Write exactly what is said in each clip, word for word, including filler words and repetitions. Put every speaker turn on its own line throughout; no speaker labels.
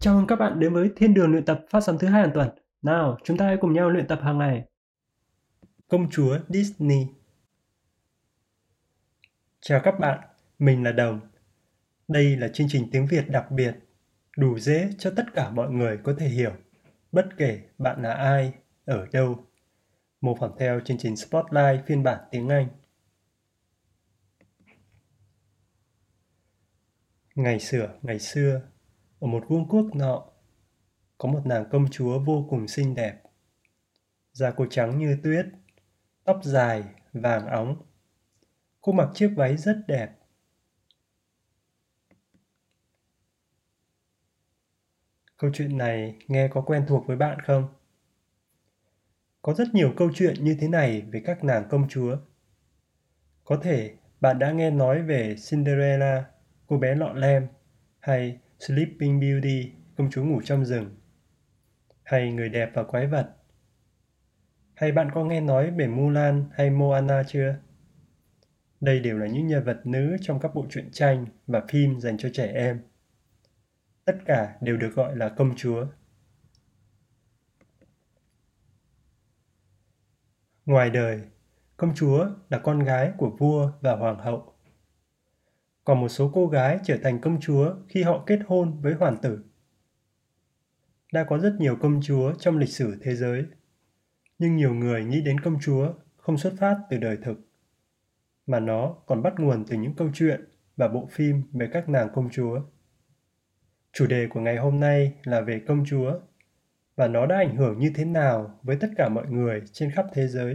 Chào mừng các bạn đến với Thiên đường luyện tập phát sóng thứ hai hàng tuần. Nào, chúng ta hãy cùng nhau luyện tập hàng ngày. Công chúa Disney. Chào các bạn, mình là Đồng. Đây là chương trình tiếng Việt đặc biệt, đủ dễ cho tất cả mọi người có thể hiểu, bất kể bạn là ai, ở đâu. Mô phỏng theo chương trình Spotlight phiên bản tiếng Anh. Ngày xưa, ngày xưa, ở một vương quốc nọ, có một nàng công chúa vô cùng xinh đẹp. Da cô trắng như tuyết, tóc dài, vàng óng. Cô mặc chiếc váy rất đẹp. Câu chuyện này nghe có quen thuộc với bạn không? Có rất nhiều câu chuyện như thế này về các nàng công chúa. Có thể bạn đã nghe nói về Cinderella, cô bé lọ lem, hay Sleeping Beauty, công chúa ngủ trong rừng, hay Người đẹp và quái vật. Hay bạn có nghe nói về Mulan hay Moana chưa? Đây đều là những nhân vật nữ trong các bộ truyện tranh và phim dành cho trẻ em. Tất cả đều được gọi là công chúa. Ngoài đời, công chúa là con gái của vua và hoàng hậu. Còn một số cô gái trở thành công chúa khi họ kết hôn với hoàng tử. Đã có rất nhiều công chúa trong lịch sử thế giới, nhưng nhiều người nghĩ đến công chúa không xuất phát từ đời thực, mà nó còn bắt nguồn từ những câu chuyện và bộ phim về các nàng công chúa. Chủ đề của ngày hôm nay là về công chúa, và nó đã ảnh hưởng như thế nào với tất cả mọi người trên khắp thế giới.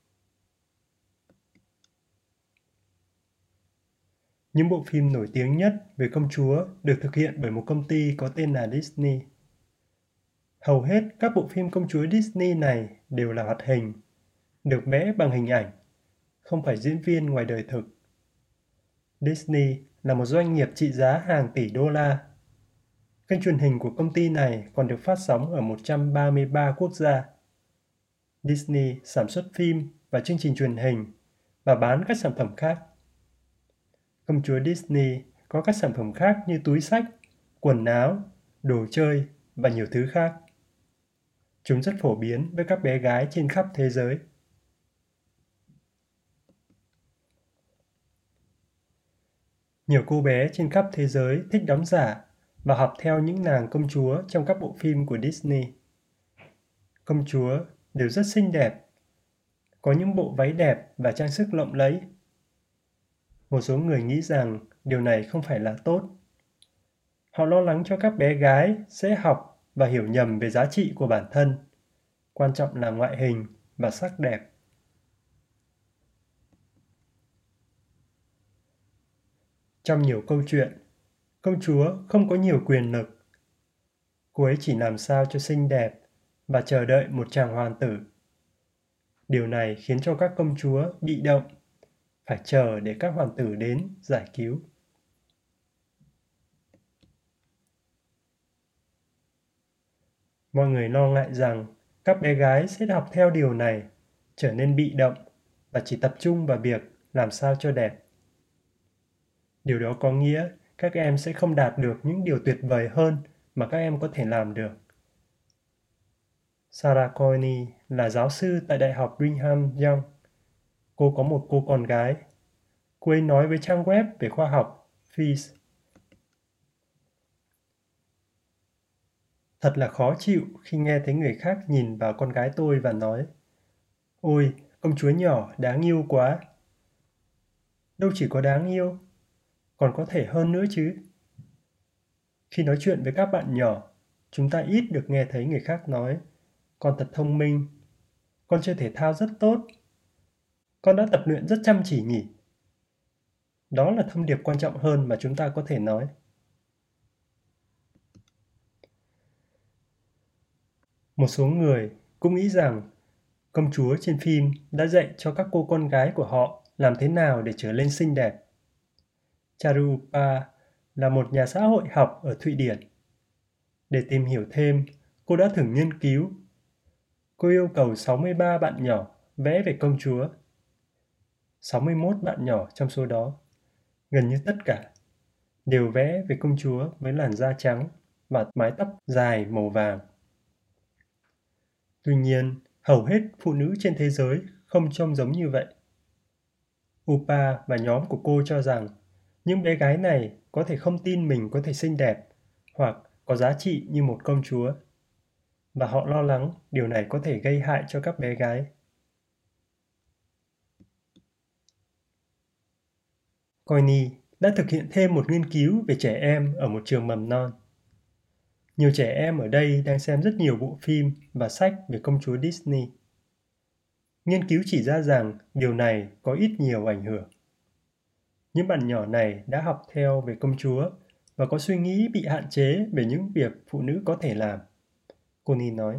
Những bộ phim nổi tiếng nhất về công chúa được thực hiện bởi một công ty có tên là Disney. Hầu hết các bộ phim công chúa Disney này đều là hoạt hình, được vẽ bằng hình ảnh, không phải diễn viên ngoài đời thực. Disney là một doanh nghiệp trị giá hàng tỷ đô la. Kênh truyền hình của công ty này còn được phát sóng ở một trăm ba mươi ba quốc gia. Disney sản xuất phim và chương trình truyền hình và bán các sản phẩm khác. Công chúa Disney có các sản phẩm khác như túi xách, quần áo, đồ chơi và nhiều thứ khác. Chúng rất phổ biến với các bé gái trên khắp thế giới. Nhiều cô bé trên khắp thế giới thích đóng giả và học theo những nàng công chúa trong các bộ phim của Disney. Công chúa đều rất xinh đẹp, có những bộ váy đẹp và trang sức lộng lẫy. Một số người nghĩ rằng điều này không phải là tốt. Họ lo lắng cho các bé gái sẽ học và hiểu nhầm về giá trị của bản thân. Quan trọng là ngoại hình và sắc đẹp. Trong nhiều câu chuyện, công chúa không có nhiều quyền lực. Cô ấy chỉ làm sao cho xinh đẹp và chờ đợi một chàng hoàng tử. Điều này khiến cho các công chúa bị động, phải chờ để các hoàng tử đến giải cứu. Mọi người lo ngại rằng các bé gái sẽ học theo điều này, trở nên bị động và chỉ tập trung vào việc làm sao cho đẹp. Điều đó có nghĩa các em sẽ không đạt được những điều tuyệt vời hơn mà các em có thể làm được. Sarah Coyne là giáo sư tại Đại học Brigham Young. Cô có một cô con gái. Cô ấy nói với trang web về khoa học Phys. Thật là khó chịu khi nghe thấy người khác nhìn vào con gái tôi và nói: "Ôi, công chúa nhỏ đáng yêu quá." Đâu chỉ có đáng yêu, còn có thể hơn nữa chứ. Khi nói chuyện với các bạn nhỏ, chúng ta ít được nghe thấy người khác nói: "Con thật thông minh, con chơi thể thao rất tốt, con đã tập luyện rất chăm chỉ nhỉ." Đó là thông điệp quan trọng hơn mà chúng ta có thể nói. Một số người cũng nghĩ rằng công chúa trên phim đã dạy cho các cô con gái của họ làm thế nào để trở nên xinh đẹp. Charupa là một nhà xã hội học ở Thụy Điển. Để tìm hiểu thêm, cô đã thử nghiên cứu. Cô yêu cầu sáu mươi ba bạn nhỏ vẽ về công chúa. sáu mươi mốt bạn nhỏ trong số đó, gần như tất cả, đều vẽ về công chúa với làn da trắng và mái tóc dài màu vàng. Tuy nhiên, hầu hết phụ nữ trên thế giới không trông giống như vậy. Upa và nhóm của cô cho rằng những bé gái này có thể không tin mình có thể xinh đẹp hoặc có giá trị như một công chúa, và họ lo lắng điều này có thể gây hại cho các bé gái. Coyne đã thực hiện thêm một nghiên cứu về trẻ em ở một trường mầm non. Nhiều trẻ em ở đây đang xem rất nhiều bộ phim và sách về công chúa Disney. Nghiên cứu chỉ ra rằng điều này có ít nhiều ảnh hưởng. Những bạn nhỏ này đã học theo về công chúa và có suy nghĩ bị hạn chế về những việc phụ nữ có thể làm, Connie nói.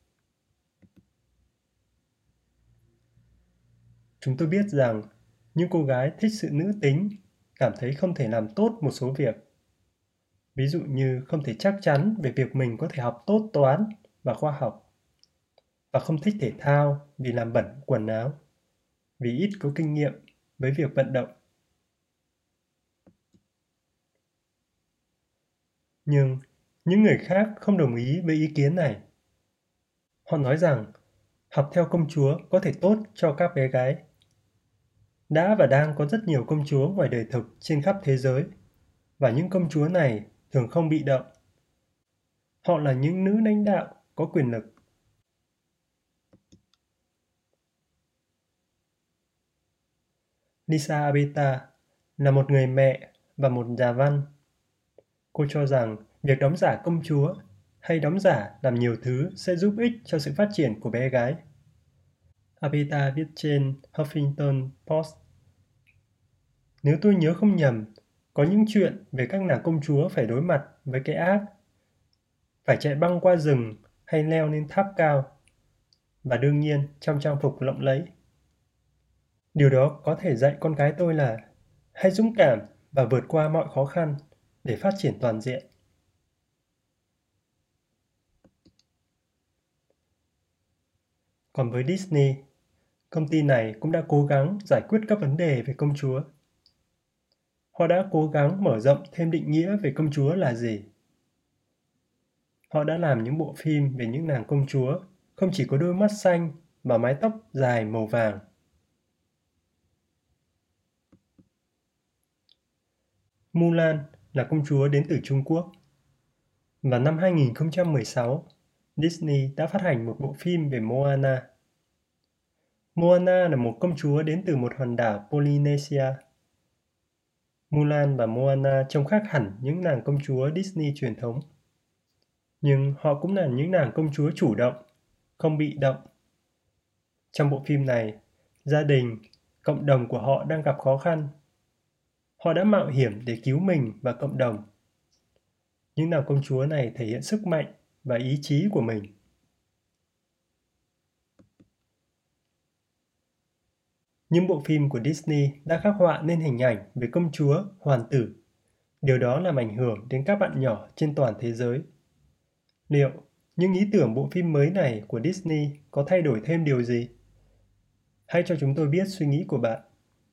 Chúng tôi biết rằng những cô gái thích sự nữ tính cảm thấy không thể làm tốt một số việc. Ví dụ như không thể chắc chắn về việc mình có thể học tốt toán và khoa học, và không thích thể thao vì làm bẩn quần áo, vì ít có kinh nghiệm với việc vận động. Nhưng những người khác không đồng ý với ý kiến này. Họ nói rằng học theo công chúa có thể tốt cho các bé gái. Đã và đang có rất nhiều công chúa ngoài đời thực trên khắp thế giới, và những công chúa này thường không bị động. Họ là những nữ lãnh đạo có quyền lực. Lisa Abeta là một người mẹ và một nhà văn. Cô cho rằng việc đóng giả công chúa hay đóng giả làm nhiều thứ sẽ giúp ích cho sự phát triển của bé gái. Abeta viết trên Huffington Post: Nếu tôi nhớ không nhầm, có những chuyện về các nàng công chúa phải đối mặt với cái ác, phải chạy băng qua rừng hay leo lên tháp cao, và đương nhiên trong trang phục lộng lẫy. Điều đó có thể dạy con gái tôi là hãy dũng cảm và vượt qua mọi khó khăn để phát triển toàn diện. Còn với Disney, công ty này cũng đã cố gắng giải quyết các vấn đề về công chúa. Họ đã cố gắng mở rộng thêm định nghĩa về công chúa là gì. Họ đã làm những bộ phim về những nàng công chúa không chỉ có đôi mắt xanh mà mái tóc dài màu vàng. Mulan là công chúa đến từ Trung Quốc. Vào năm hai nghìn không trăm mười sáu, Disney đã phát hành một bộ phim về Moana. Moana là một công chúa đến từ một hòn đảo Polynesia. Mulan và Moana trông khác hẳn những nàng công chúa Disney truyền thống. Nhưng họ cũng là những nàng công chúa chủ động, không bị động. Trong bộ phim này, gia đình, cộng đồng của họ đang gặp khó khăn. Họ đã mạo hiểm để cứu mình và cộng đồng. Những nàng công chúa này thể hiện sức mạnh và ý chí của mình. Những bộ phim của Disney đã khắc họa nên hình ảnh về công chúa, hoàng tử. Điều đó làm ảnh hưởng đến các bạn nhỏ trên toàn thế giới. Liệu những ý tưởng bộ phim mới này của Disney có thay đổi thêm điều gì? Hãy cho chúng tôi biết suy nghĩ của bạn.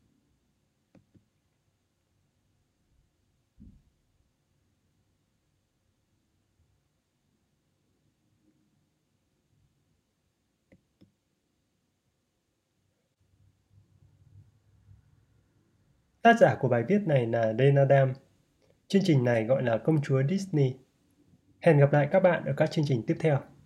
Tác giả của bài viết này là Lena Dam. Chương trình này gọi là Công chúa Disney. Hẹn gặp lại các bạn ở các chương trình tiếp theo.